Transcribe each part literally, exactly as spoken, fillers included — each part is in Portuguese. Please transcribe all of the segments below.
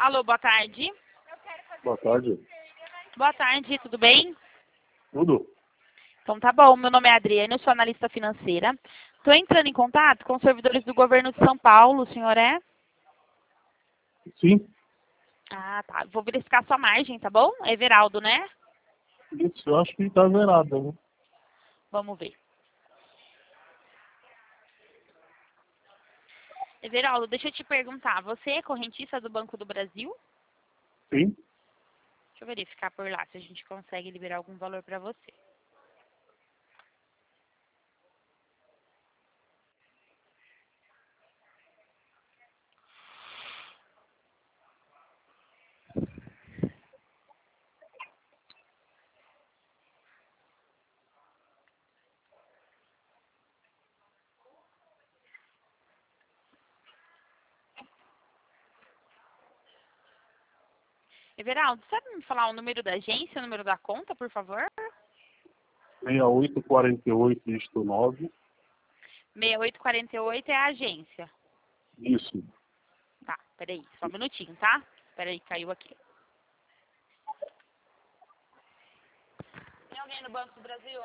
Alô, boa tarde. Boa tarde. Boa tarde, tudo bem? Tudo? Então tá bom, meu nome é Adriana, eu sou analista financeira. Estou entrando em contato com os servidores do governo de São Paulo, o senhor é? Sim. Ah, tá. Vou verificar sua margem, tá bom? É Everaldo, né? Isso, eu acho que tá zerado, né? Vamos ver. Everaldo, deixa eu te perguntar, você é correntista do Banco do Brasil? Sim. Deixa eu verificar por lá se a gente consegue liberar algum valor para você. Everaldo, sabe me falar o número da agência, o número da conta, por favor? seis oito quatro oito, isto nove. seis oito quatro oito é a agência. Isso. Tá, peraí, só um minutinho, tá? Peraí, caiu aqui. Tem alguém no Banco do Brasil?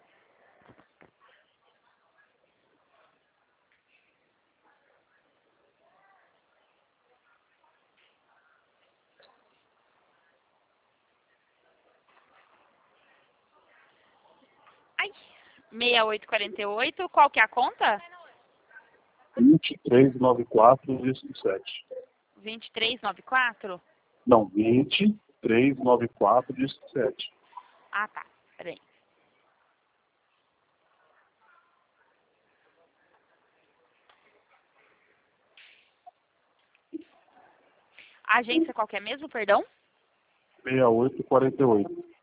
Ai, seis oito quatro oito, qual que é a conta? vinte e três noventa e quatro, isto sete. vinte e três noventa e quatro? Não, vinte e três noventa e quatro, isto sete. Ah, tá, peraí. A agência qual que é mesmo, perdão? seis oito quatro oito.